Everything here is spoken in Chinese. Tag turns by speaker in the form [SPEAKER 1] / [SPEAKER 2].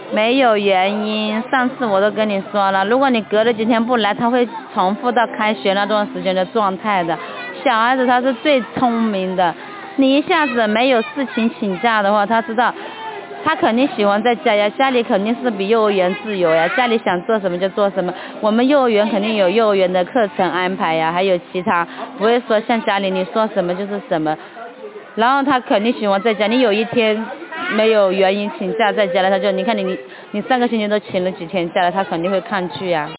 [SPEAKER 1] 没有原因，上次我都跟你说了，如果你隔了几天不来，他会重复到开学那段时间的状态的。小孩子他是最聪明的，你一下子没有事情请假的话，他知道他肯定喜欢在家呀，家里肯定是比幼儿园自由呀，家里想做什么就做什么。我们幼儿园肯定有幼儿园的课程安排呀，还有其他，不会说像家里你说什么就是什么。然后他肯定喜欢在家，你有一天没有原因请假在家了，他就你看你3个星期都请了几天假了，他肯定会抗拒呀。